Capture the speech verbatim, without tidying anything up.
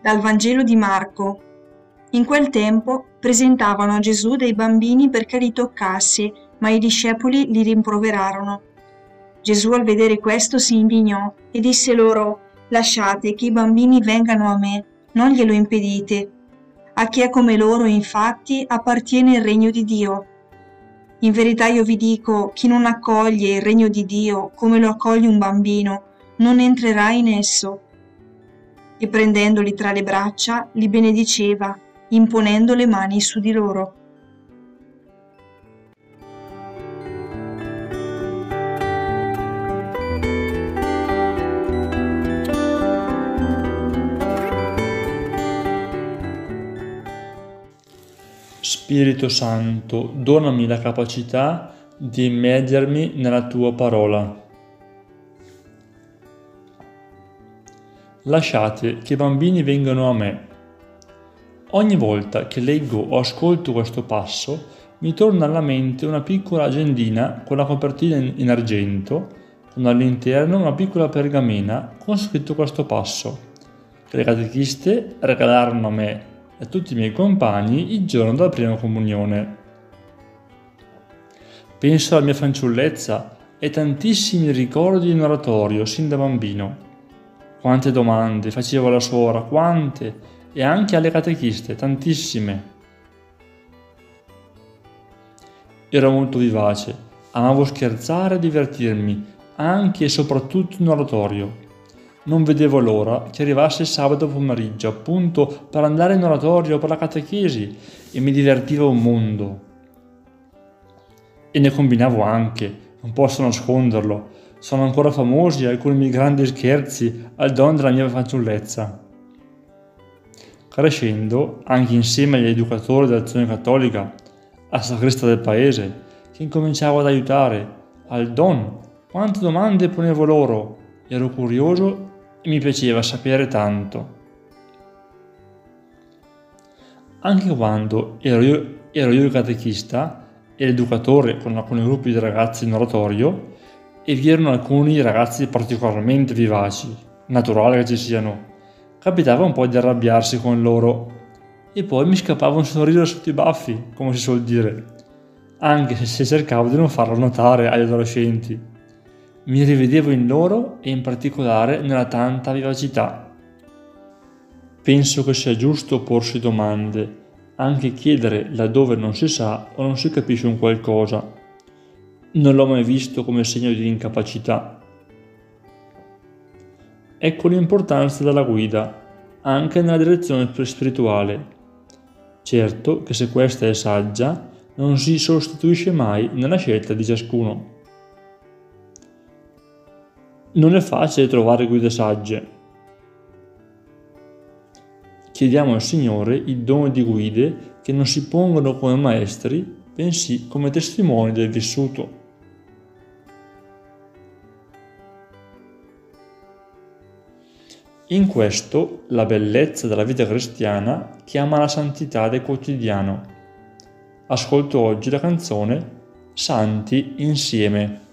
Dal Vangelo di Marco. In quel tempo presentavano a Gesù dei bambini perché li toccasse, ma i discepoli li rimproverarono. Gesù al vedere questo si indignò e disse loro: «Lasciate che i bambini vengano a me, non glielo impedite. A chi è come loro, infatti, appartiene il regno di Dio. In verità io vi dico, chi non accoglie il regno di Dio come lo accoglie un bambino, non entrerà in esso». E prendendoli tra le braccia, li benediceva, imponendo le mani su di loro. Spirito Santo, donami la capacità di immergermi nella tua parola. Lasciate che i bambini vengano a me. Ogni volta che leggo o ascolto questo passo, mi torna alla mente una piccola agendina con la copertina in argento, con all'interno una piccola pergamena con scritto questo passo, che le catechiste regalarono a me e a tutti i miei compagni il giorno della prima comunione. Penso alla mia fanciullezza e tantissimi ricordi in oratorio sin da bambino. Quante domande facevo alla suora, quante, e anche alle catechiste, tantissime. Ero molto vivace, amavo scherzare e divertirmi, anche e soprattutto in oratorio. Non vedevo l'ora che arrivasse il sabato pomeriggio, appunto per andare in oratorio per la catechesi, e mi divertiva un mondo. E ne combinavo anche, non posso nasconderlo. Sono ancora famosi alcuni miei grandi scherzi al don della mia fanciullezza. Crescendo, anche insieme agli educatori dell'Azione Cattolica, al sagresta del paese, che incominciavo ad aiutare, al don, quante domande ponevo loro, ero curioso e mi piaceva sapere tanto. Anche quando ero io, ero io il catechista e l'educatore con alcuni gruppi di ragazzi in oratorio, e vi erano alcuni ragazzi particolarmente vivaci, naturale che ci siano, capitava un po' di arrabbiarsi con loro e poi mi scappava un sorriso sotto i baffi, come si suol dire, anche se cercavo di non farlo notare agli adolescenti. Mi rivedevo in loro e in particolare nella tanta vivacità. Penso che sia giusto porsi domande, anche chiedere laddove non si sa o non si capisce un qualcosa. Non l'ho mai visto come segno di incapacità. Ecco l'importanza della guida, anche nella direzione spirituale. Certo che se questa è saggia, non si sostituisce mai nella scelta di ciascuno. Non è facile trovare guide sagge. Chiediamo al Signore il dono di guide che non si pongono come maestri, bensì come testimoni del vissuto. In questo la bellezza della vita cristiana chiama la santità del quotidiano. Ascolto oggi la canzone Santi insieme.